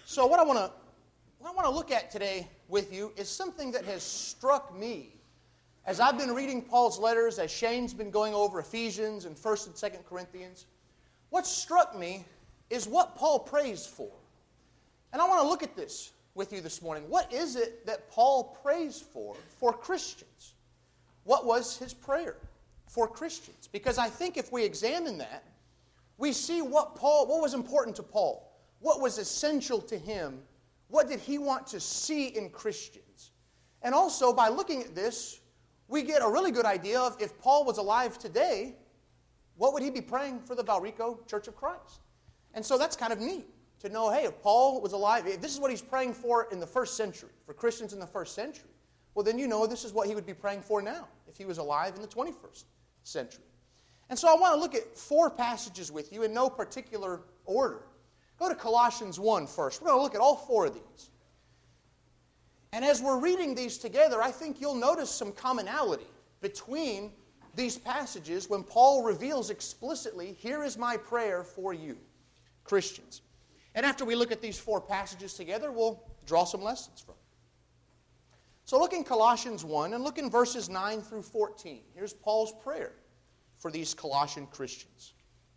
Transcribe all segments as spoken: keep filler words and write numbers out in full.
So what I want to what I want to look at today with you is something that has struck me as I've been reading Paul's letters, as Shane's been going over Ephesians and First and Second Corinthians. What struck me is what Paul prays for. And I want to look at this with you this morning. What is it that Paul prays for for Christians? What was his prayer for Christians? Because I think if we examine that, we see what Paul, what was important to Paul, what was essential to him, what did he want to see in Christians. And also, by looking at this, we get a really good idea of if Paul was alive today, what would he be praying for the Valrico Church of Christ? And so that's kind of neat to know, hey, if Paul was alive, if this is what he's praying for in the first century, for Christians in the first century, well, then you know this is what he would be praying for now if he was alive in the twenty-first century. And so I want to look at four passages with you in no particular order. Go to Colossians one first. We're going to look at all four of these. And as we're reading these together, I think you'll notice some commonality between these passages when Paul reveals explicitly, here is my prayer for you, Christians. And after we look at these four passages together, we'll draw some lessons from it. So look in Colossians one and look in verses nine through fourteen. Here's Paul's prayer for these Colossian Christians.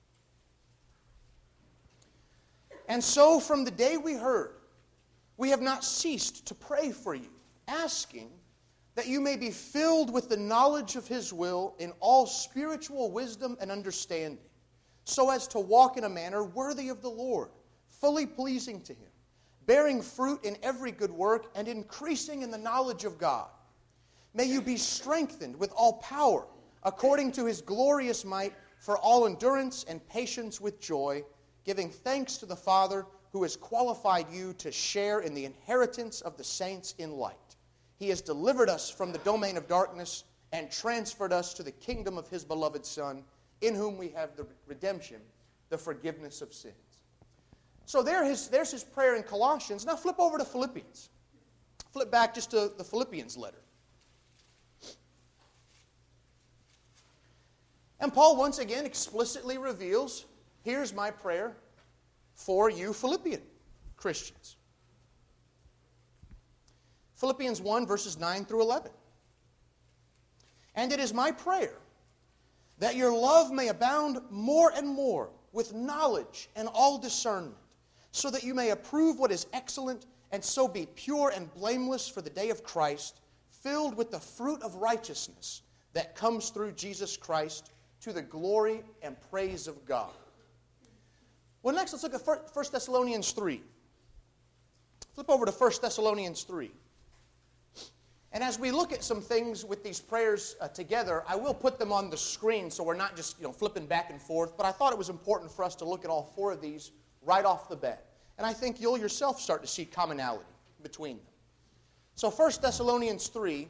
And so from the day we heard, we have not ceased to pray for you, asking that you may be filled with the knowledge of His will in all spiritual wisdom and understanding, so as to walk in a manner worthy of the Lord, fully pleasing to Him, bearing fruit in every good work and increasing in the knowledge of God. May you be strengthened with all power, according to His glorious might, for all endurance and patience with joy, giving thanks to the Father who has qualified you to share in the inheritance of the saints in light. He has delivered us from the domain of darkness and transferred us to the kingdom of His beloved Son, in whom we have the redemption, the forgiveness of sins. So there his, there's his prayer in Colossians. Now flip over to Philippians. Flip back just to the Philippians letter. And Paul once again explicitly reveals, here's my prayer for you Philippian Christians. Philippians one, verses nine through eleven. And it is my prayer that your love may abound more and more with knowledge and all discernment, so that you may approve what is excellent, and so be pure and blameless for the day of Christ, filled with the fruit of righteousness that comes through Jesus Christ, to the glory and praise of God. Well, next let's look at First Thessalonians three. Flip over to First Thessalonians three. And as we look at some things with these prayers uh, together, I will put them on the screen so we're not just you know flipping back and forth, but I thought it was important for us to look at all four of these right off the bat. And I think you'll yourself start to see commonality between them. So First Thessalonians three,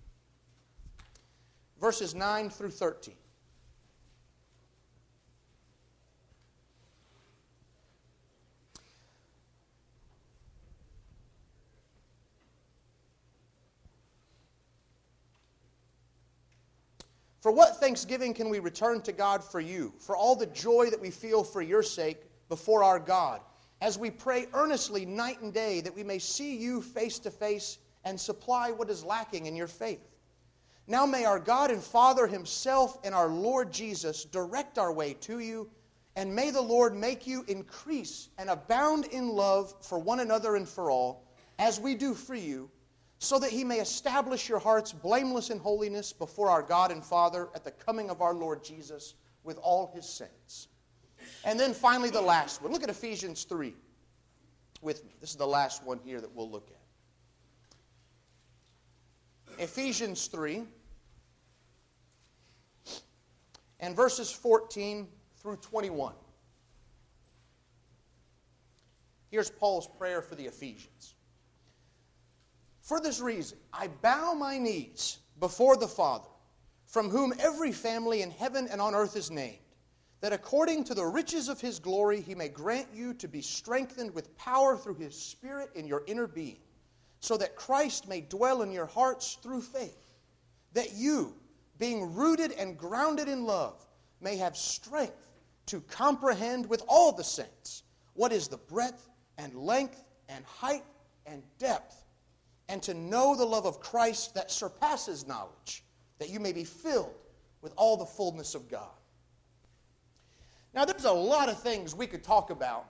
verses nine through thirteen. For what thanksgiving can we return to God for you, for all the joy that we feel for your sake before our God, as we pray earnestly night and day that we may see you face to face and supply what is lacking in your faith. Now may our God and Father Himself and our Lord Jesus direct our way to you, and may the Lord make you increase and abound in love for one another and for all, as we do for you, so that He may establish your hearts blameless in holiness before our God and Father at the coming of our Lord Jesus with all His saints. And then finally the last one. Look at Ephesians three with me. This is the last one here that we'll look at. Ephesians three and verses fourteen through twenty-one. Here's Paul's prayer for the Ephesians. For this reason, I bow my knees before the Father, from whom every family in heaven and on earth is named, that according to the riches of His glory He may grant you to be strengthened with power through His Spirit in your inner being, so that Christ may dwell in your hearts through faith, that you, being rooted and grounded in love, may have strength to comprehend with all the saints what is the breadth and length and height and depth, and to know the love of Christ that surpasses knowledge, that you may be filled with all the fullness of God. Now, there's a lot of things we could talk about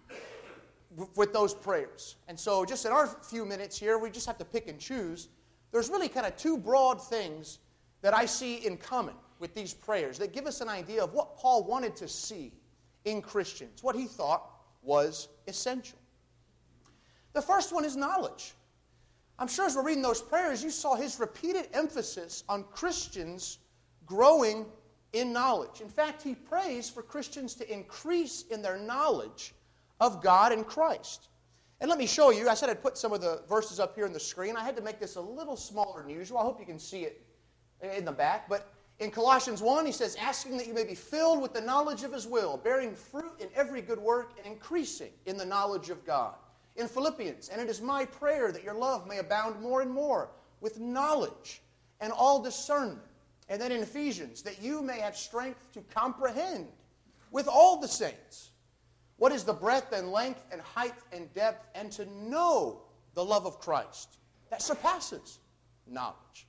with those prayers. And so just in our few minutes here, we just have to pick and choose. There's really kind of two broad things that I see in common with these prayers that give us an idea of what Paul wanted to see in Christians, what he thought was essential. The first one is knowledge. I'm sure as we're reading those prayers, you saw his repeated emphasis on Christians growing in knowledge. In fact, he prays for Christians to increase in their knowledge of God and Christ. And let me show you, I said I'd put some of the verses up here on the screen. I had to make this a little smaller than usual. I hope you can see it in the back. But in Colossians one, he says, asking that you may be filled with the knowledge of his will, bearing fruit in every good work, and increasing in the knowledge of God. In Philippians, and it is my prayer that your love may abound more and more with knowledge and all discernment. And then in Ephesians, that you may have strength to comprehend with all the saints what is the breadth and length and height and depth, and to know the love of Christ that surpasses knowledge.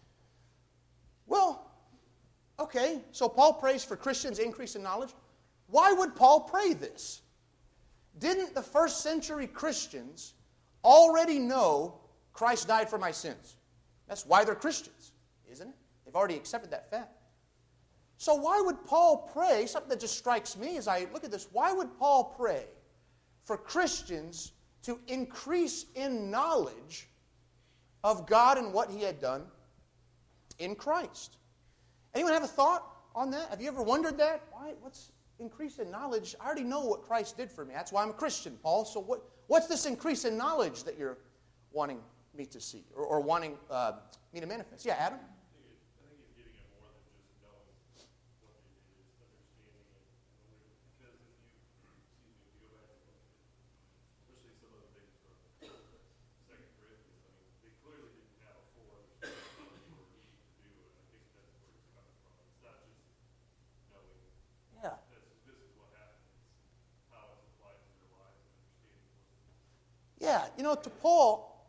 Well, okay, so Paul prays for Christians' increase in knowledge. Why would Paul pray this? Didn't the first century Christians already know Christ died for my sins? That's why they're Christians, isn't it? They've already accepted that fact. So why would Paul pray, something that just strikes me as I look at this, why would Paul pray for Christians to increase in knowledge of God and what he had done in Christ? Anyone have a thought on that? Have you ever wondered that? Why? What's increase in knowledge? I already know what Christ did for me. That's why I'm a Christian, Paul. So what, what's this increase in knowledge that you're wanting me to see or, or wanting uh, me to manifest? Yeah, Adam? Yeah, you know, to Paul,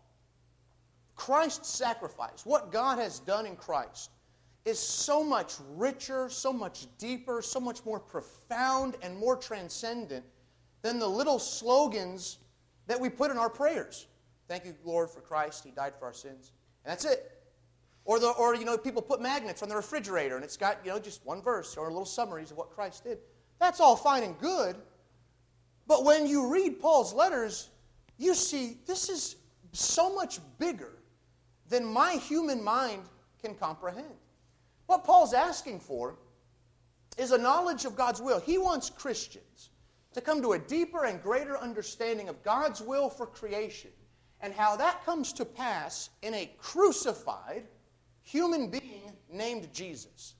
Christ's sacrifice, what God has done in Christ, is so much richer, so much deeper, so much more profound and more transcendent than the little slogans that we put in our prayers. Thank you, Lord, for Christ. He died for our sins. And that's it. Or, the, or you know, people put magnets on the refrigerator, and it's got, you know, just one verse or little summaries of what Christ did. That's all fine and good. But when you read Paul's letters, you see, this is so much bigger than my human mind can comprehend. What Paul's asking for is a knowledge of God's will. He wants Christians to come to a deeper and greater understanding of God's will for creation and how that comes to pass in a crucified human being named Jesus.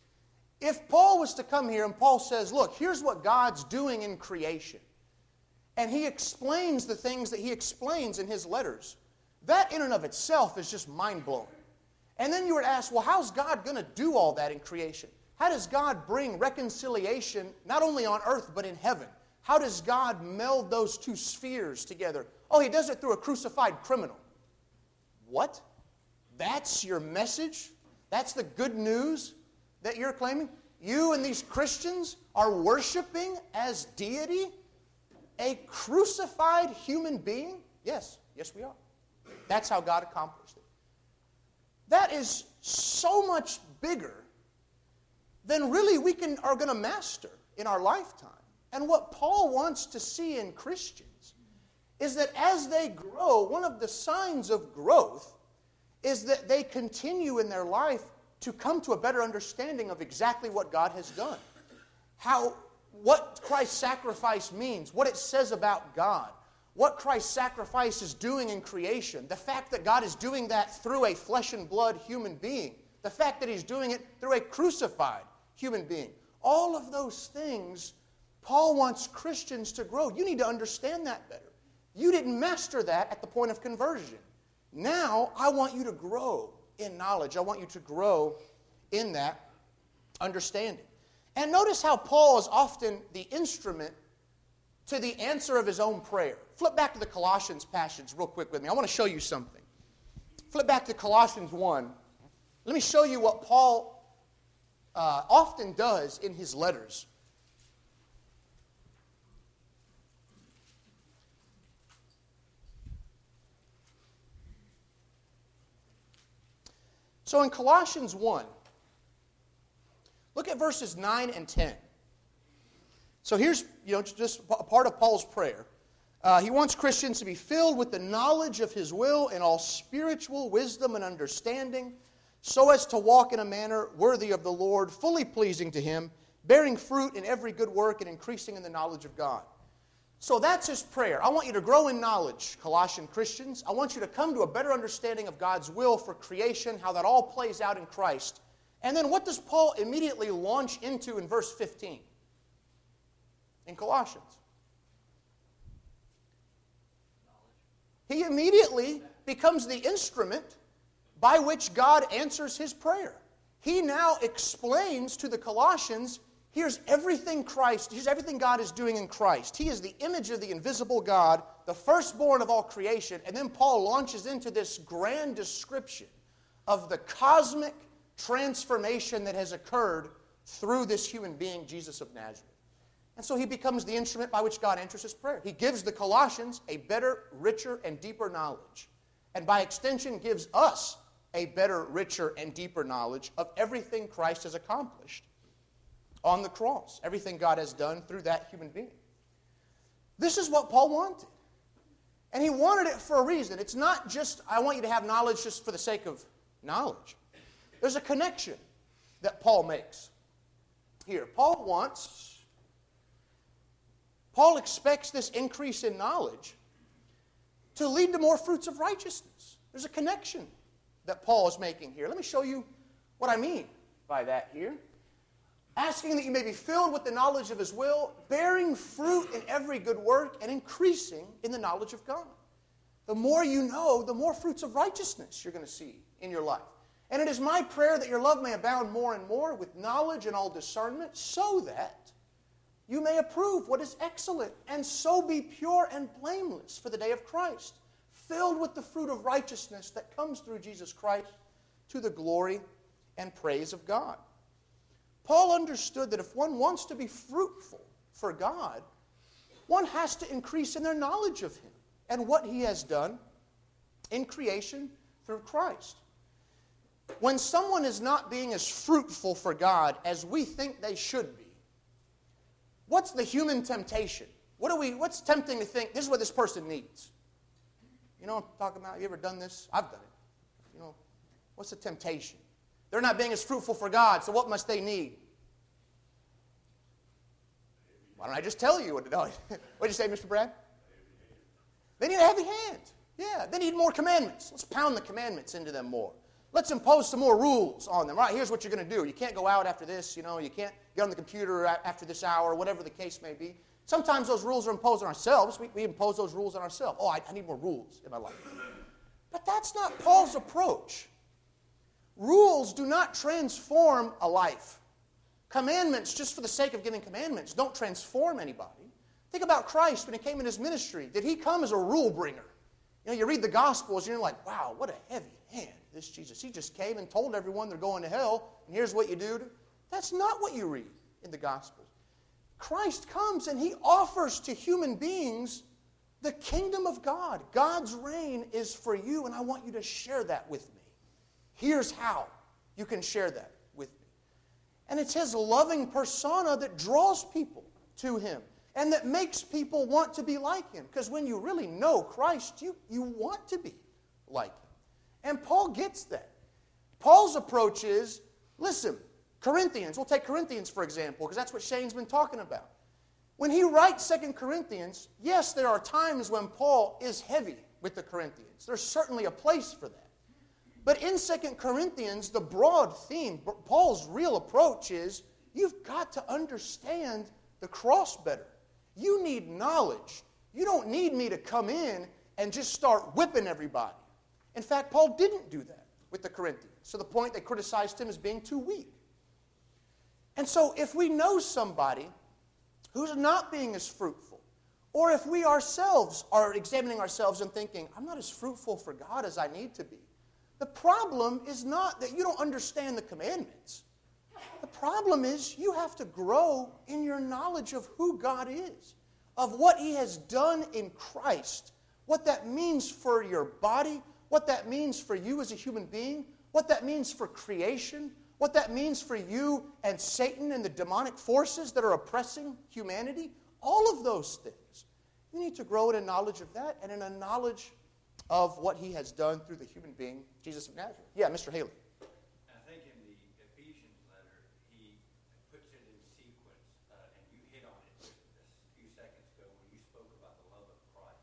If Paul was to come here and Paul says, look, here's what God's doing in creation, and he explains the things that he explains in his letters, that in and of itself is just mind-blowing. And then you were asked, well, how's God going to do all that in creation? How does God bring reconciliation not only on earth but in heaven? How does God meld those two spheres together? Oh, he does it through a crucified criminal. What? That's your message? That's the good news that you're claiming? You and these Christians are worshiping as deity a crucified human being? Yes, yes we are. That's how God accomplished it. That is so much bigger than really we can are going to master in our lifetime. And what Paul wants to see in Christians is that as they grow, one of the signs of growth is that they continue in their life to come to a better understanding of exactly what God has done. How, what Christ's sacrifice means, what it says about God, what Christ's sacrifice is doing in creation, the fact that God is doing that through a flesh and blood human being, the fact that he's doing it through a crucified human being. All of those things, Paul wants Christians to grow. You need to understand that better. You didn't master that at the point of conversion. Now, I want you to grow in knowledge. I want you to grow in that understanding. And notice how Paul is often the instrument to the answer of his own prayer. Flip back to the Colossians passage real quick with me. I want to show you something. Flip back to Colossians one. Let me show you what Paul uh, often does in his letters. So in Colossians one, look at verses nine and ten. So here's, you know, just a part of Paul's prayer. Uh, he wants Christians to be filled with the knowledge of his will and all spiritual wisdom and understanding, so as to walk in a manner worthy of the Lord, fully pleasing to him, bearing fruit in every good work and increasing in the knowledge of God. So that's his prayer. I want you to grow in knowledge, Colossian Christians. I want you to come to a better understanding of God's will for creation, how that all plays out in Christ. And then what does Paul immediately launch into in verse fifteen? In Colossians. He immediately becomes the instrument by which God answers his prayer. He now explains to the Colossians, here's everything Christ, here's everything God is doing in Christ. He is the image of the invisible God, the firstborn of all creation. And then Paul launches into this grand description of the cosmic transformation that has occurred through this human being, Jesus of Nazareth. And so he becomes the instrument by which God answers his prayer. He gives the Colossians a better, richer, and deeper knowledge. And by extension gives us a better, richer, and deeper knowledge of everything Christ has accomplished on the cross. Everything God has done through that human being. This is what Paul wanted. And he wanted it for a reason. It's not just, I want you to have knowledge just for the sake of knowledge. There's a connection that Paul makes here. Paul wants... Paul expects this increase in knowledge to lead to more fruits of righteousness. There's a connection that Paul is making here. Let me show you what I mean by that here. Asking that you may be filled with the knowledge of his will, bearing fruit in every good work, and increasing in the knowledge of God. The more you know, the more fruits of righteousness you're going to see in your life. And it is my prayer that your love may abound more and more with knowledge and all discernment, so that you may approve what is excellent, and so be pure and blameless for the day of Christ, filled with the fruit of righteousness that comes through Jesus Christ to the glory and praise of God. Paul understood that if one wants to be fruitful for God, one has to increase in their knowledge of him and what he has done in creation through Christ. When someone is not being as fruitful for God as we think they should be, what's the human temptation? What are we, what's tempting to think, this is what this person needs? You know what I'm talking about? Have you ever done this? I've done it. You know, what's the temptation? They're not being as fruitful for God, so what must they need? Why don't I just tell you what to do? What did you say, Mister Brad? They need a heavy hand. Yeah, they need more commandments. Let's pound the commandments into them more. Let's impose some more rules on them. All right, here's what you're going to do. You can't go out after this, you know, you can't get on the computer after this hour, whatever the case may be. Sometimes those rules are imposed on ourselves. We, we impose those rules on ourselves. Oh, I, I need more rules in my life. But that's not Paul's approach. Rules do not transform a life. Commandments, just for the sake of giving commandments, don't transform anybody. Think about Christ when he came in his ministry. Did he come as a rule bringer? You know, you read the Gospels and you're like, wow, what a heavy hand, this Jesus. He just came and told everyone they're going to hell, and here's what you do. That's not what you read in the Gospels. Christ comes and he offers to human beings the kingdom of God. God's reign is for you, and I want you to share that with me. Here's how you can share that with me. And it's his loving persona that draws people to him and that makes people want to be like him. Because when you really know Christ, you, you want to be like him. And Paul gets that. Paul's approach is, listen, Corinthians, we'll take Corinthians for example, because that's what Shane's been talking about. When he writes Second Corinthians, yes, there are times when Paul is heavy with the Corinthians. There's certainly a place for that. But in Second Corinthians, the broad theme, Paul's real approach is, you've got to understand the cross better. You need knowledge. You don't need me to come in and just start whipping everybody. In fact, Paul didn't do that with the Corinthians, to the point they criticized him as being too weak. And so if we know somebody who's not being as fruitful, or if we ourselves are examining ourselves and thinking, I'm not as fruitful for God as I need to be. The problem is not that you don't understand the commandments. The problem is you have to grow in your knowledge of who God is, of what He has done in Christ, what that means for your body, what that means for you as a human being, what that means for creation, what that means for you and Satan and the demonic forces that are oppressing humanity. All of those things. You need to grow in a knowledge of that and in a knowledge of what He has done through the human being, Jesus of Nazareth. Yeah, Mister Haley. I think in the Ephesians letter, he puts it in sequence, uh, and you hit on it just a few seconds ago when you spoke about the love of Christ.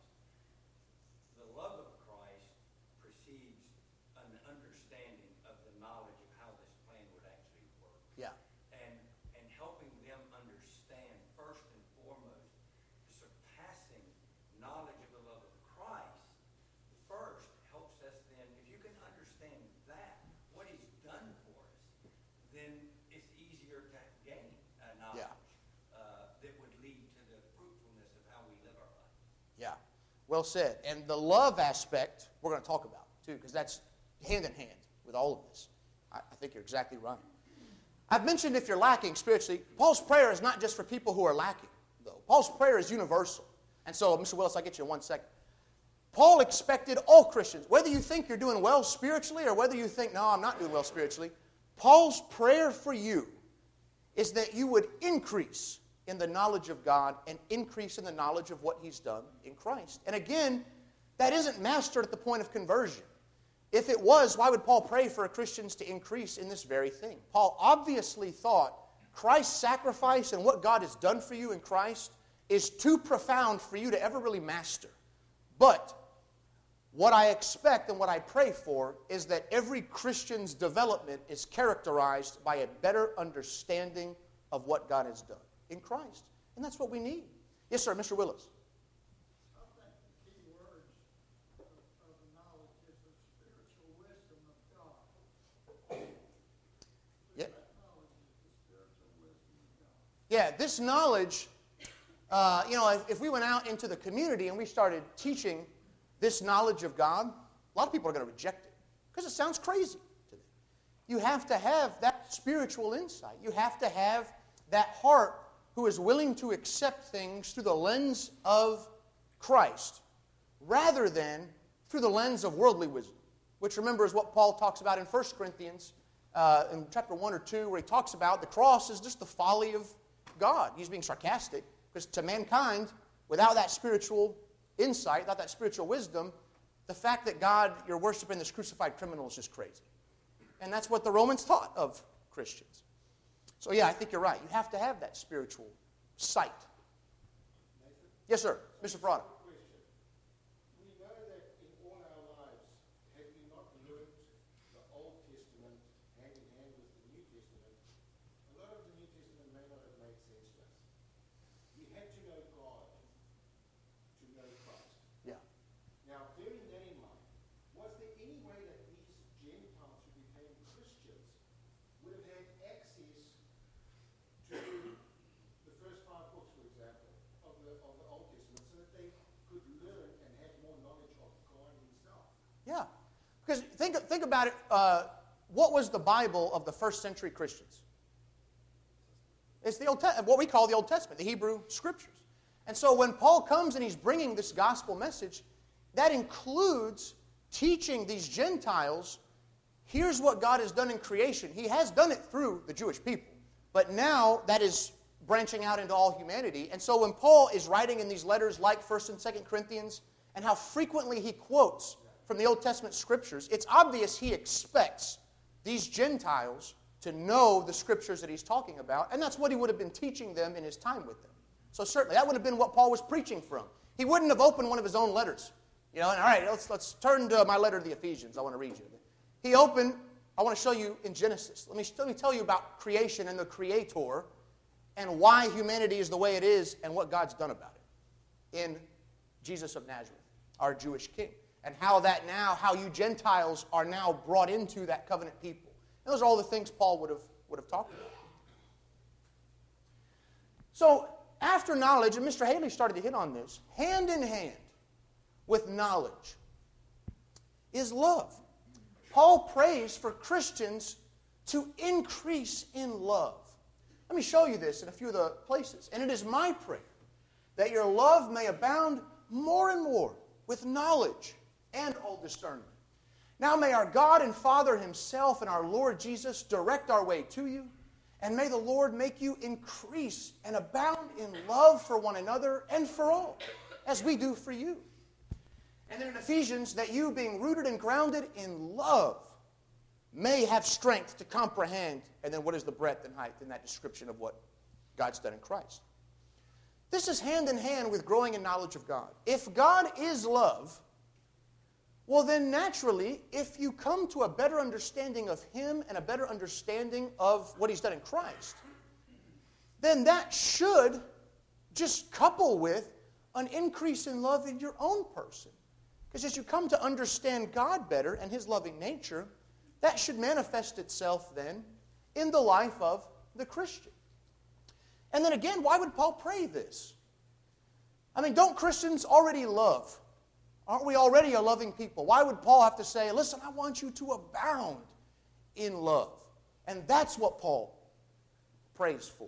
The love of Christ precedes an understanding of the knowledge of how this plan would actually work. Yeah. And, and helping them understand, first and foremost, the surpassing knowledge of the love of Christ first helps us then, if you can understand that, what He's done for us, then it's easier to gain uh, knowledge Yeah. uh, that would lead to the fruitfulness of how we live our life. Yeah, well said. And the love aspect we're going to talk about, too, because that's hand in hand with all of this. I, I think you're exactly right. I've mentioned if you're lacking spiritually, Paul's prayer is not just for people who are lacking, though. Paul's prayer is universal. And so, Mister Willis, I'll get you in one second. Paul expected all Christians, whether you think you're doing well spiritually or whether you think, no, I'm not doing well spiritually, Paul's prayer for you is that you would increase in the knowledge of God and increase in the knowledge of what He's done in Christ. And again, that isn't mastered at the point of conversion. If it was, why would Paul pray for Christians to increase in this very thing? Paul obviously thought Christ's sacrifice and what God has done for you in Christ is too profound for you to ever really master. But what I expect and what I pray for is that every Christian's development is characterized by a better understanding of what God has done in Christ. And that's what we need. Yes, sir, Mister Willis. I think the key words of, of the knowledge is the spiritual wisdom of God. Yeah. That knowledge is the spiritual wisdom of God. Yeah, this knowledge, uh, you know, if, if we went out into the community and we started teaching this knowledge of God, a lot of people are going to reject it because it sounds crazy to them. You have to have that spiritual insight. You have to have that heart who is willing to accept things through the lens of Christ rather than through the lens of worldly wisdom, which, remember, is what Paul talks about in First Corinthians uh, in chapter one or two, where he talks about the cross is just the folly of God. He's being sarcastic because to mankind, without that spiritual insight, without that spiritual wisdom, the fact that God, you're worshiping this crucified criminal is just crazy. And that's what the Romans taught of Christians. So yeah, I think you're right. You have to have that spiritual sight. Nathan? Yes, sir. Mister Ferrara. Question. We know that in all our lives, have we not learned the Old Testament hand in hand with the New Testament? A lot of the New Testament may not have made sense to us. We had to know God to know Christ. Yeah. Now, bearing that in mind, was there any way that these Gentiles who became Christians would have had access to the first five books, for example, of the, of the Old Testament, so that they could learn and have more knowledge of God Himself? Yeah. Because think, think about it. Uh, what was the Bible of the first century Christians? It's the Old Te- what we call the Old Testament, the Hebrew Scriptures. And so when Paul comes and he's bringing this gospel message, that includes teaching these Gentiles, here's what God has done in creation. He has done it through the Jewish people. But now that is branching out into all humanity. And so when Paul is writing in these letters like First and Second Corinthians, and how frequently he quotes from the Old Testament Scriptures, it's obvious he expects these Gentiles to know the Scriptures that he's talking about, and that's what he would have been teaching them in his time with them. So certainly, that would have been what Paul was preaching from. He wouldn't have opened one of his own letters. You know, and all right, let's, let's turn to my letter to the Ephesians. I want to read you. He opened, I want to show you in Genesis. Let me, let me tell you about creation and the Creator and why humanity is the way it is and what God's done about it in Jesus of Nazareth, our Jewish king. And how that now, how you Gentiles are now brought into that covenant people. And those are all the things Paul would have, would have talked about. So, After knowledge, and Mister Haley started to hit on this, hand in hand with knowledge is love. Paul prays for Christians to increase in love. Let me show you this in a few of the places. And it is my prayer that your love may abound more and more with knowledge and all discernment. Now may our God and Father Himself and our Lord Jesus direct our way to you, and may the Lord make you increase and abound in love for one another and for all, as we do for you. And then in Ephesians, that you, being rooted and grounded in love, may have strength to comprehend. And then what is the breadth and height in that description of what God's done in Christ? This is hand in hand with growing in knowledge of God. If God is love, well then naturally, if you come to a better understanding of Him and a better understanding of what He's done in Christ, then that should just couple with an increase in love in your own person. Because as you come to understand God better and His loving nature, that should manifest itself then in the life of the Christian. And then again, why would Paul pray this? I mean, don't Christians already love? Aren't we already a loving people? Why would Paul have to say, listen, I want you to abound in love? And that's what Paul prays for.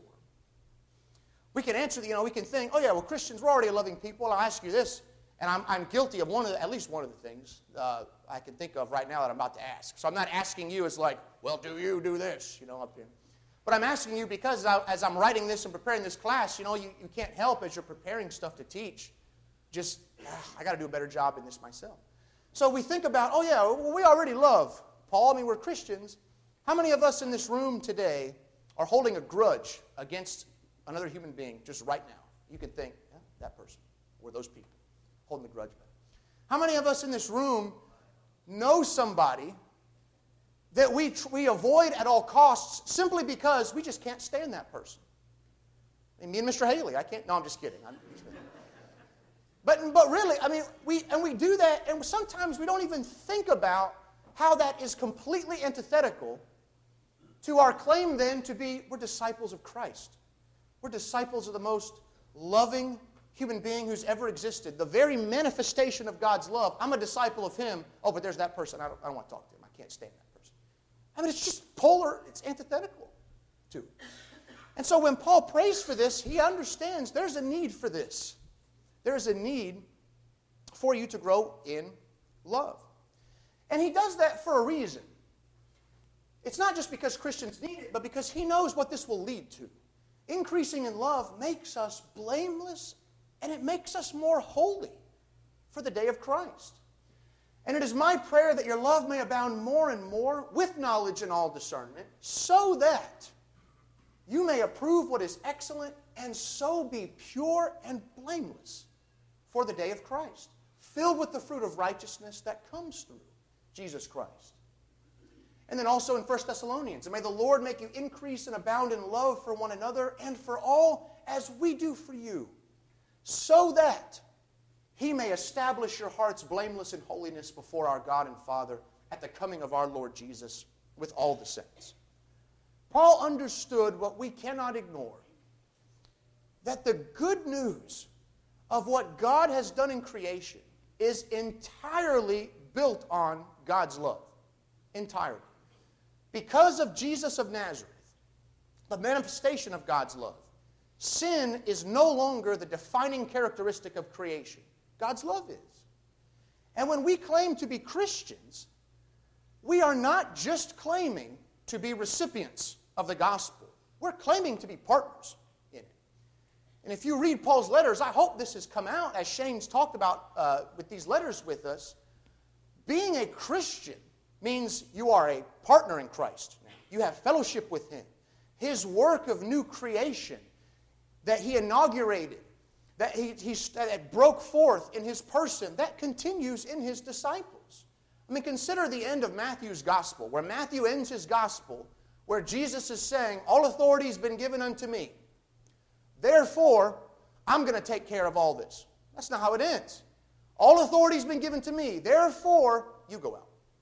We can answer, you know, we can think, oh yeah, well, Christians, we're already a loving people. I'll ask you this, and I'm, I'm guilty of one of the, at least one of the things uh, I can think of right now that I'm about to ask. So I'm not asking you as like, well, do you do this, you know, up here. But I'm asking you because I, as I'm writing this and preparing this class, you know, you, you can't help as you're preparing stuff to teach, just, ah, I got to do a better job in this myself. So we think about, oh yeah, well, we already love Paul. I mean, we're Christians. How many of us in this room today are holding a grudge against another human being just right now? You can think, yeah, that person, or those people, holding the grudge back. How many of us in this room know somebody that we, we avoid at all costs simply because we just can't stand that person? And me and Mister Haley, I can't, no, I'm just kidding. I'm just kidding. But, but really, I mean, we, and we do that, and sometimes we don't even think about how that is completely antithetical to our claim then to be, we're disciples of Christ. We're disciples of the most loving human being who's ever existed. The very manifestation of God's love. I'm a disciple of Him. Oh, but there's that person. I don't, I don't want to talk to him. I can't stand that person. I mean, it's just polar. It's antithetical to it. And so when Paul prays for this, he understands there's a need for this. There's a need for you to grow in love. And he does that for a reason. It's not just because Christians need it, but because he knows what this will lead to. Increasing in love makes us blameless, and it makes us more holy for the day of Christ. And it is my prayer that your love may abound more and more with knowledge and all discernment, so that you may approve what is excellent and so be pure and blameless for the day of Christ, filled with the fruit of righteousness that comes through Jesus Christ. And then also in First Thessalonians, and may the Lord make you increase and abound in love for one another and for all as we do for you, so that He may establish your hearts blameless in holiness before our God and Father at the coming of our Lord Jesus with all the saints. Paul understood what we cannot ignore, that the good news of what God has done in creation is entirely built on God's love. Entirely. Because of Jesus of Nazareth, the manifestation of God's love, sin is no longer the defining characteristic of creation. God's love is. And when we claim to be Christians, we are not just claiming to be recipients of the gospel. We're claiming to be partners in it. And if you read Paul's letters, I hope this has come out, as Shane's talked about uh, with these letters with us. Being a Christian means you are a partner in Christ. You have fellowship with Him. His work of new creation that He inaugurated, that he, he that broke forth in His person, that continues in His disciples. I mean, consider the end of Matthew's gospel, where Matthew ends his gospel, where Jesus is saying, all authority has been given unto me. Therefore, I'm going to take care of all this. That's not how it ends. All authority has been given to me. Therefore, you go out.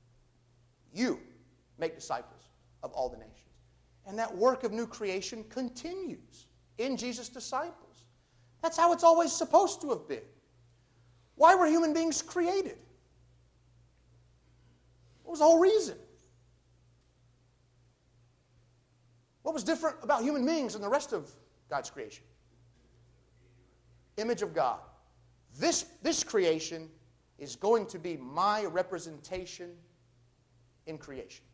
You make disciples of all the nations. And that work of new creation continues in Jesus' disciples. That's how it's always supposed to have been. Why were human beings created? What was the whole reason? What was different about human beings than the rest of God's creation? Image of God. This, this creation is going to be my representation in creation.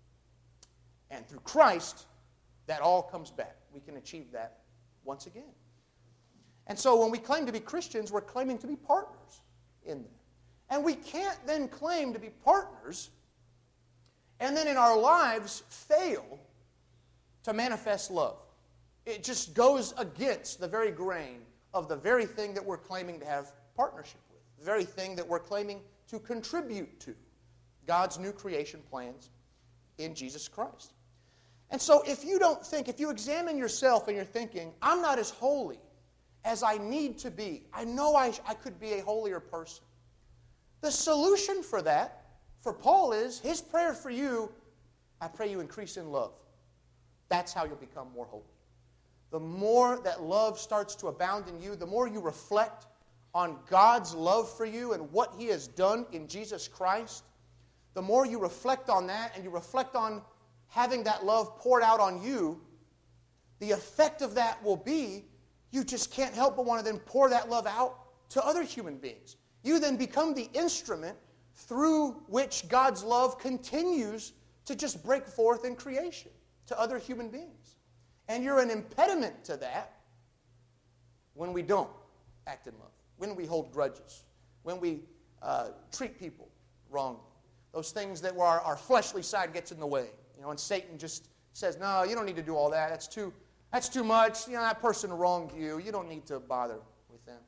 And through Christ, that all comes back. We can achieve that once again. And so when we claim to be Christians, we're claiming to be partners in there. And we can't then claim to be partners and then in our lives fail to manifest love. It just goes against the very grain of the very thing that we're claiming to have partnership with, the very thing that we're claiming to contribute to, God's new creation plans in Jesus Christ. And so if you don't think, if you examine yourself and you're thinking, I'm not as holy as I need to be, I know I, I could be a holier person. The solution for that, for Paul, is his prayer for you, I pray you increase in love. That's how you'll become more holy. The more that love starts to abound in you, the more you reflect on God's love for you and what He has done in Jesus Christ, the more you reflect on that and you reflect on having that love poured out on you, the effect of that will be you just can't help but want to then pour that love out to other human beings. You then become the instrument through which God's love continues to just break forth in creation to other human beings. And you're an impediment to that when we don't act in love, when we hold grudges, when we uh, treat people wrongly. Those things that where our, our fleshly side gets in the way. You know, and Satan just says, no, you don't need to do all that. That's too, that's too much. You know, that person wronged you. You don't need to bother with them.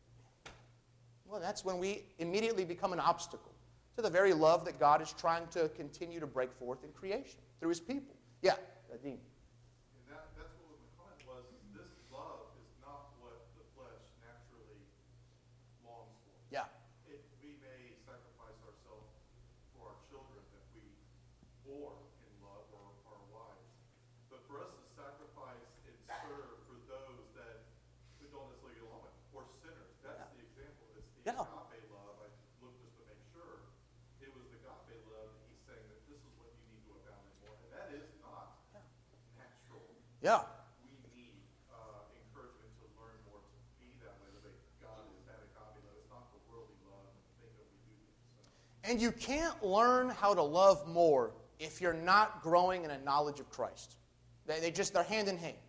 Well, that's when we immediately become an obstacle to the very love that God is trying to continue to break forth in creation through His people. Yeah, Dean. And that, that's what my comment was, is this love is not what the flesh naturally longs for. Yeah. It, we may sacrifice ourselves for our children that we bore in love, or our wives. But for us to sacrifice and serve for those that we don't necessarily get along with, or sinners, that's Yeah. the example. It's the Yeah. agape love. I looked just to make sure. It was the agape love that he's saying that this is what you need to abound in more. And that is not natural. Yeah. We need uh, encouragement to learn more to be that way. That God is that agape love. It's not the worldly love and the thing that we do. So. And you can't learn how to love more if you're not growing in a knowledge of Christ. They, they just, they're hand in hand.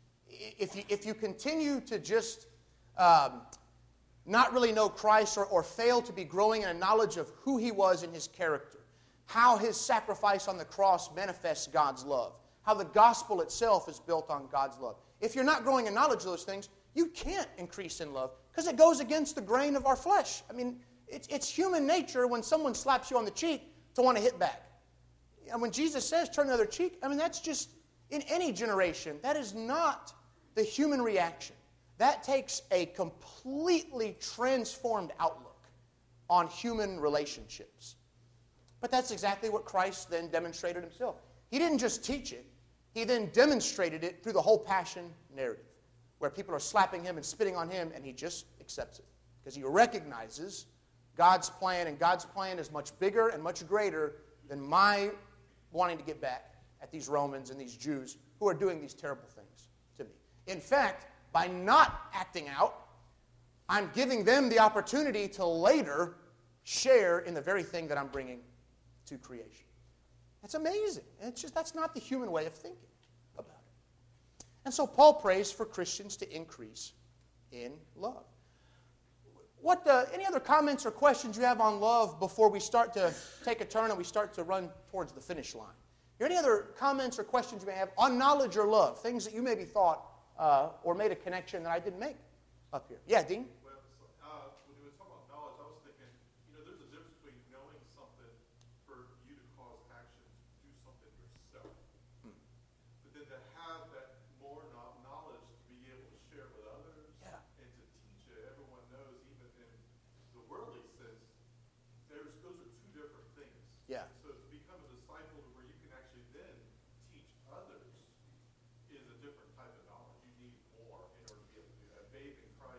If you, if you continue to just um, not really know Christ or, or fail to be growing in a knowledge of who He was in His character, how His sacrifice on the cross manifests God's love, how the gospel itself is built on God's love. If you're not growing in knowledge of those things, you can't increase in love because it goes against the grain of our flesh. I mean, it's, it's human nature when someone slaps you on the cheek to want to hit back. And when Jesus says turn the other cheek, I mean, that's just, in any generation, that is not the human reaction. That takes a completely transformed outlook on human relationships. But that's exactly what Christ then demonstrated Himself. He didn't just teach it. He then demonstrated it through the whole passion narrative, where people are slapping Him and spitting on Him, and He just accepts it. Because He recognizes God's plan, and God's plan is much bigger and much greater than my wanting to get back at these Romans and these Jews who are doing these terrible things to me. In fact, by not acting out, I'm giving them the opportunity to later share in the very thing that I'm bringing to creation. That's amazing. And it's just, that's not the human way of thinking about it. And so Paul prays for Christians to increase in love. What, uh, any other comments or questions you have on love before we start to take a turn and we start to run towards the finish line? Are there any other comments or questions you may have on knowledge or love, things that you maybe thought uh, or made a connection that I didn't make up here? Yeah, Dean? Well, so, uh, when you were talking about knowledge, I was thinking, you know, there's a difference between knowing something for you to cause action to do something yourself. Hmm. But then to have that more no- knowledge to be able to share with others Yeah. and to teach it. Everyone knows, even in the worldly sense, there's those are two different things. Yeah. So to become a disciple to where you can actually then teach others is a different type of knowledge. You need more in order to be able to do that. Babe in Christ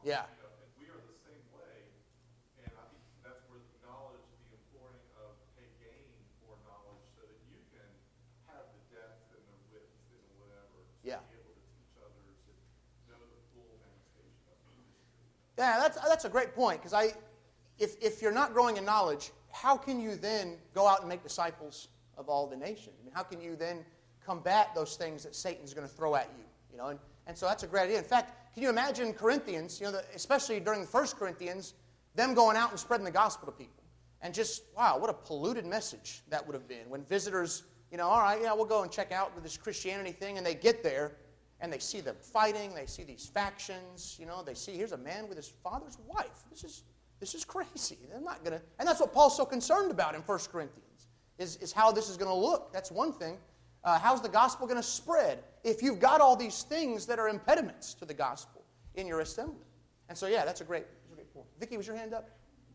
Yeah. You know, and we are the same way, and I think that's where the knowledge, the imploring of, hey, gain more knowledge so that you can have the depth and the width and whatever to Yeah. be able to teach others and know the full manifestation of the mystery. Yeah, that's, that's a great point, because I, if, if you're not growing in knowledge, how can you then go out and make disciples of all the nations? I mean, how can you then combat those things that Satan's going to throw at you? You know, and, and so that's a great idea. In fact, can you imagine Corinthians, you know, the, especially during the First Corinthians, them going out and spreading the gospel to people? And just, wow, what a polluted message that would have been. When visitors, you know, all right, yeah, we'll go and check out with this Christianity thing, and they get there, and they see them fighting, they see these factions, you know, they see, here's a man with his father's wife. This is this is crazy. They're not going to, and that's what Paul's so concerned about in First Corinthians, is, is how this is going to look. That's one thing. Uh, how's the gospel going to spread if you've got all these things that are impediments to the gospel in your assembly? And so, yeah, that's a great, that's a great point. Vicki, was your hand up?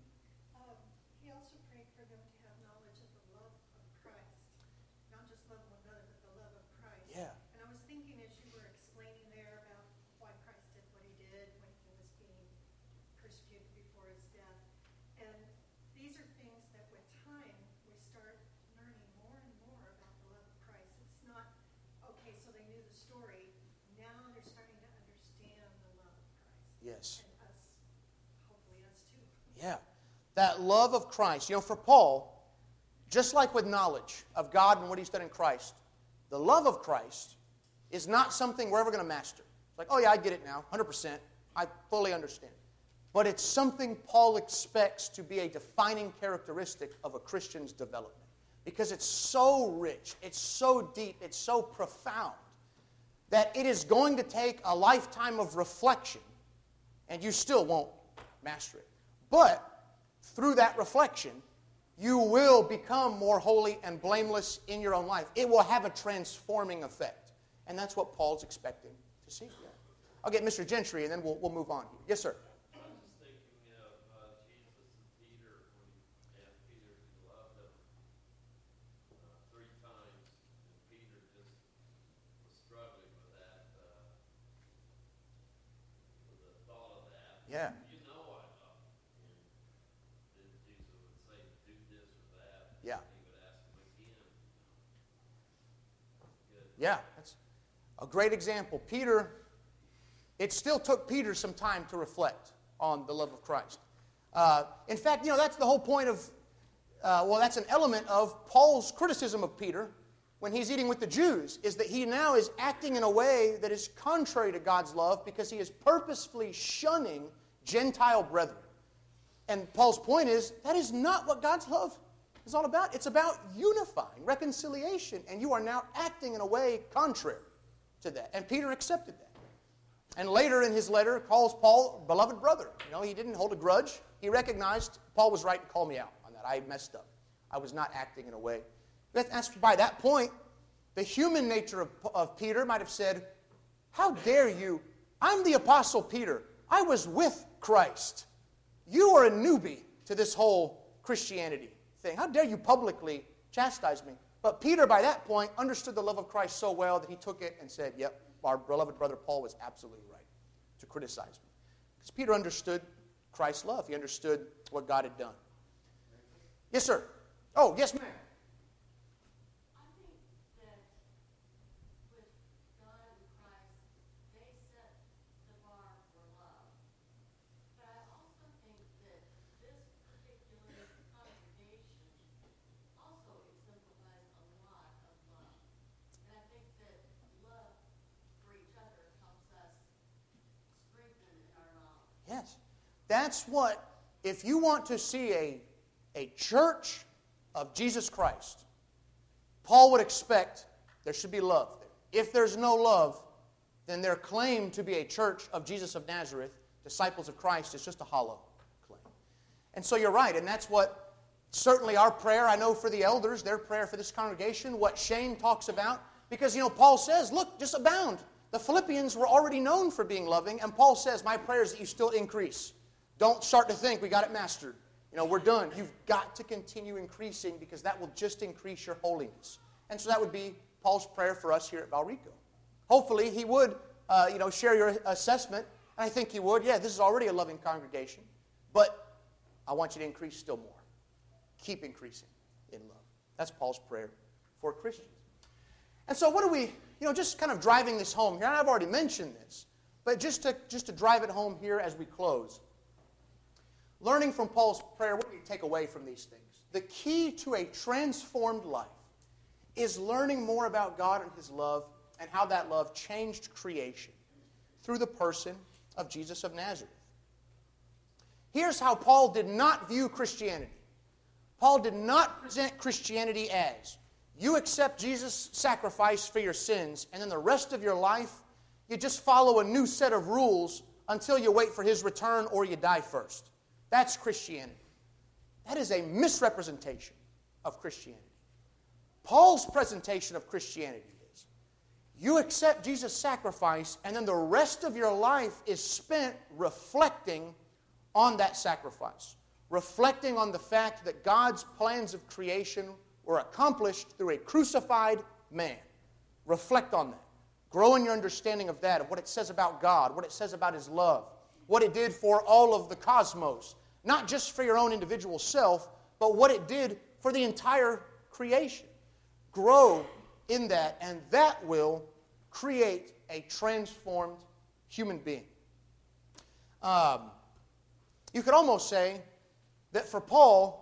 Um, he also prayed for them to have knowledge of the love of Christ. Not just love one another, but the love of Christ. Yeah. And I was thinking as you were explaining there about why Christ did what he did when he was being persecuted before his death. And these are things that with time we start learning more and more about the love of Christ. It's not, okay, so they knew the story. Now they're starting to understand the love of Christ. Yes. And us, hopefully us too. Yeah. That love of Christ. You know, for Paul, just like with knowledge of God and what he's done in Christ, the love of Christ is not something we're ever going to master. It's like, oh yeah, I get it now, one hundred percent. I fully understand. But it's something Paul expects to be a defining characteristic of a Christian's development. Because it's so rich, it's so deep, it's so profound, that it is going to take a lifetime of reflection, and you still won't master it. But through that reflection, you will become more holy and blameless in your own life. It will have a transforming effect. And that's what Paul's expecting to see. Yeah. I'll get Mister Gentry, and then we'll, we'll move on here. Yes, sir. I was just thinking of uh, Jesus and Peter when he asked Peter if he loved him uh, three times, and Peter just was struggling with that, uh, with the thought of that. Yeah. You know I love him. And then Jesus would say, do this or that. Yeah. And he would ask him again. Good. Yeah, that's a great example. Peter, it still took Peter some time to reflect on the love of Christ. Uh, in fact, you know, that's the whole point of, uh, well, that's an element of Paul's criticism of Peter when he's eating with the Jews, is that he now is acting in a way that is contrary to God's love because he is purposefully shunning Gentile brethren. And Paul's point is, that is not what God's love is all about. It's about unifying, reconciliation, and you are now acting in a way contrary to that. And Peter accepted that. And later in his letter, calls Paul beloved brother. You know, he didn't hold a grudge. He recognized Paul was right to call me out on that. I messed up. I was not acting in a way. That's, by that point, the human nature of, of Peter might have said, how dare you? I'm the apostle Peter. I was with Christ. You are a newbie to this whole Christianity thing. How dare you publicly chastise me? But Peter, by that point, understood the love of Christ so well that he took it and said, yep, our beloved brother Paul was absolutely right to criticize me. Because Peter understood Christ's love. He understood what God had done. Yes, sir. Oh, yes, ma'am. I think that with God and Christ, they set the bar for love. But I also think that this particular congregation also exemplifies a lot of love. And I think that love for each other helps us strengthen in our knowledge. Yes. That's what, if you want to see a, a church of Jesus Christ, Paul would expect there should be love there. If there's no love, then their claim to be a church of Jesus of Nazareth, disciples of Christ, is just a hollow claim. And so you're right, and that's what certainly our prayer, I know for the elders, their prayer for this congregation, what Shane talks about, because, you know, Paul says, look, just abound. The Philippians were already known for being loving, and Paul says, my prayer is that you still increase. Don't start to think we got it mastered. You know, we're done. You've got to continue increasing because that will just increase your holiness. And so that would be Paul's prayer for us here at Valrico. Hopefully he would, uh, you know, share your assessment And I think he would. Yeah, this is already a loving congregation. But I want you to increase still more. Keep increasing in love. That's Paul's prayer for Christians. And so what do we, you know, just kind of driving this home here, and I've already mentioned this, but just to, just to drive it home here as we close. Learning from Paul's prayer, what do we take away from these things? The key to a transformed life is learning more about God and His love and how that love changed creation through the person of Jesus of Nazareth. Here's how Paul did not view Christianity. Paul did not present Christianity as, you accept Jesus' sacrifice for your sins, and then the rest of your life, you just follow a new set of rules until you wait for His return or you die first. That's Christianity. That is a misrepresentation of Christianity. Paul's presentation of Christianity is, you accept Jesus' sacrifice, and then the rest of your life is spent reflecting on that sacrifice, reflecting on the fact that God's plans of creation were accomplished through a crucified man. Reflect on that. Grow in your understanding of that, of what it says about God, what it says about His love, what it did for all of the cosmos, not just for your own individual self, but what it did for the entire creation. Grow in that, and that will create a transformed human being. Um, you could almost say that for Paul,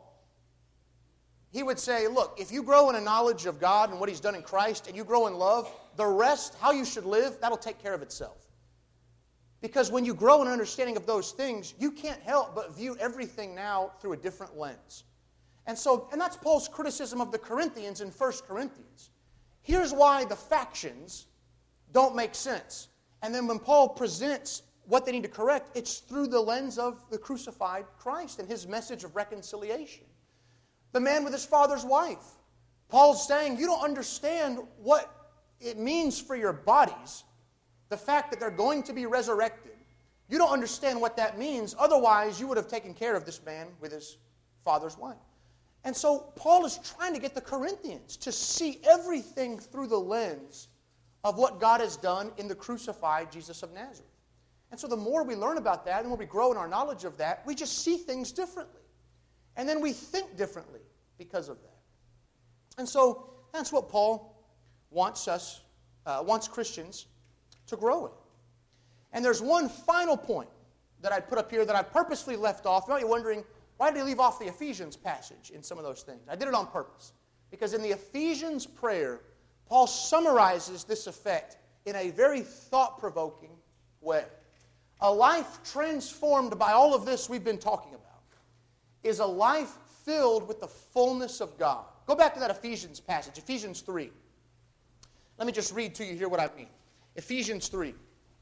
he would say, look, if you grow in a knowledge of God and what He's done in Christ, and you grow in love, the rest, how you should live, that'll take care of itself. Because when you grow in an understanding of those things, you can't help but view everything now through a different lens. And so, and that's Paul's criticism of the Corinthians in First Corinthians. Here's why the factions don't make sense. And then when Paul presents what they need to correct, it's through the lens of the crucified Christ and His message of reconciliation. The man with his father's wife. Paul's saying, you don't understand what it means for your bodies, the fact that they're going to be resurrected. You don't understand what that means. Otherwise, you would have taken care of this man with his father's wife. And so Paul is trying to get the Corinthians to see everything through the lens of what God has done in the crucified Jesus of Nazareth. And so the more we learn about that, and the more we grow in our knowledge of that, we just see things differently. And then we think differently because of that. And so that's what Paul wants us, uh, wants Christians to grow in. And there's one final point that I'd put up here that I purposely left off. You might be wondering, why did he leave off the Ephesians passage in some of those things? I did it on purpose. Because in the Ephesians prayer, Paul summarizes this effect in a very thought-provoking way. A life transformed by all of this we've been talking about is a life filled with the fullness of God. Go back to that Ephesians passage, Ephesians three. Let me just read to you here what I mean. Ephesians three.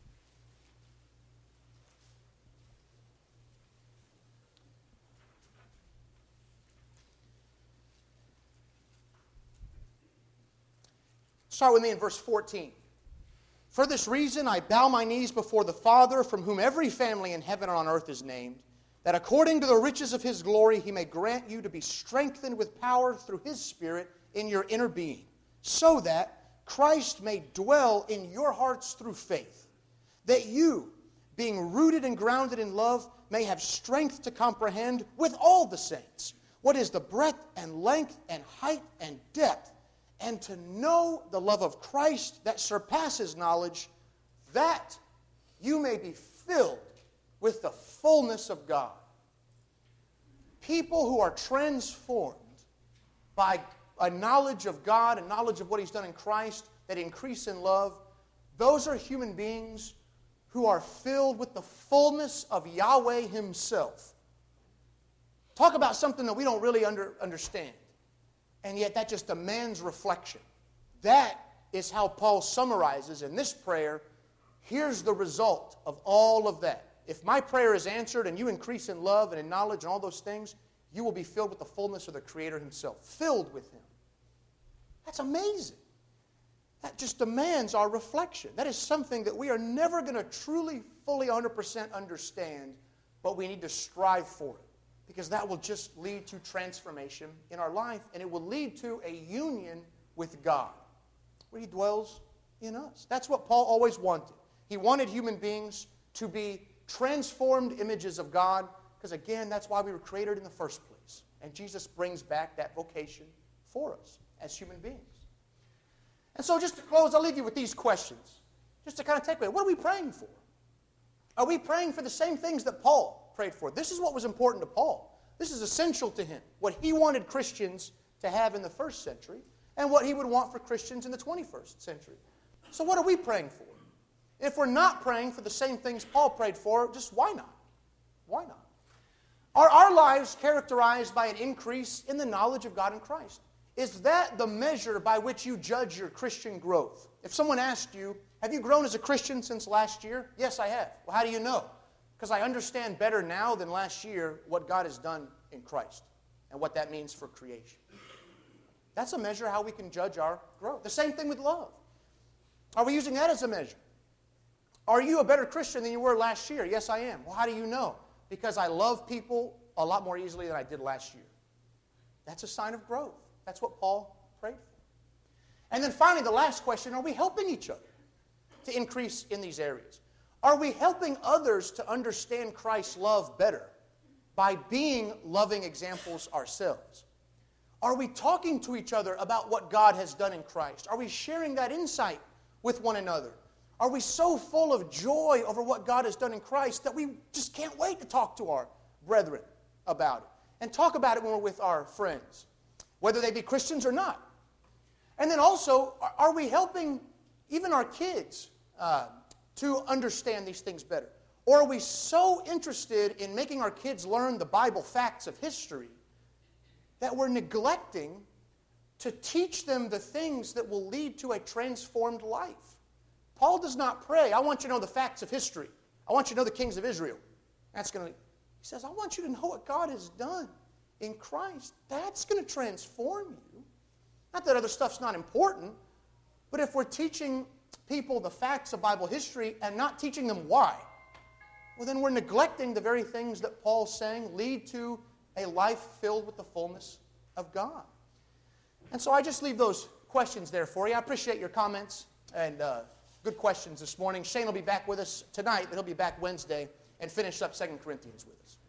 Start with me in verse fourteen. For this reason I bow my knees before the Father, from whom every family in heaven and on earth is named, that according to the riches of His glory He may grant you to be strengthened with power through His Spirit in your inner being, so that Christ may dwell in your hearts through faith, that you, being rooted and grounded in love, may have strength to comprehend with all the saints what is the breadth and length and height and depth, and to know the love of Christ that surpasses knowledge, that you may be filled with the fullness of God. People who are transformed by a knowledge of God, a knowledge of what He's done in Christ, that increase in love, those are human beings who are filled with the fullness of Yahweh Himself. Talk about something that we don't really under, understand. And yet that just demands reflection. That is how Paul summarizes in this prayer, here's the result of all of that. If my prayer is answered and you increase in love and in knowledge and all those things, you will be filled with the fullness of the Creator Himself. Filled with Him. That's amazing. That just demands our reflection. That is something that we are never going to truly, fully, one hundred percent understand, but we need to strive for it. Because that will just lead to transformation in our life, and it will lead to a union with God, where He dwells in us. That's what Paul always wanted. He wanted human beings to be transformed images of God, because again, that's why we were created in the first place. And Jesus brings back that vocation for us as human beings. And so just to close, I'll leave you with these questions, just to kind of take away. What are we praying for? Are we praying for the same things that Paul prayed for? This is what was important to Paul. This is essential to him, what he wanted Christians to have in the first century and what he would want for Christians in the twenty-first century. So what are we praying for? If we're not praying for the same things Paul prayed for, just why not? Why not? Are our lives characterized by an increase in the knowledge of God and Christ? Is that the measure by which you judge your Christian growth? If someone asked you, have you grown as a Christian since last year? Yes, I have. Well, how do you know? Because I understand better now than last year what God has done in Christ and what that means for creation. That's a measure how we can judge our growth. The same thing with love. Are we using that as a measure? Are you a better Christian than you were last year? Yes, I am. Well, how do you know? Because I love people a lot more easily than I did last year. That's a sign of growth. That's what Paul prayed for. And then finally, the last question, are we helping each other to increase in these areas? Are we helping others to understand Christ's love better by being loving examples ourselves? Are we talking to each other about what God has done in Christ? Are we sharing that insight with one another? Are we so full of joy over what God has done in Christ that we just can't wait to talk to our brethren about it and talk about it when we're with our friends, whether they be Christians or not? And then also, are we helping even our kids uh, to understand these things better? Or are we so interested in making our kids learn the Bible facts of history that we're neglecting to teach them the things that will lead to a transformed life? Paul does not pray, I want you to know the facts of history. I want you to know the kings of Israel. That's going to. He says, I want you to know what God has done in Christ. That's going to transform you. Not that other stuff's not important, but if we're teaching people the facts of Bible history and not teaching them why, well, then we're neglecting the very things that Paul's saying lead to a life filled with the fullness of God. And so I just leave those questions there for you. I appreciate your comments and uh, good questions this morning. Shane will be back with us tonight, but he'll be back Wednesday and finish up Second Corinthians with us.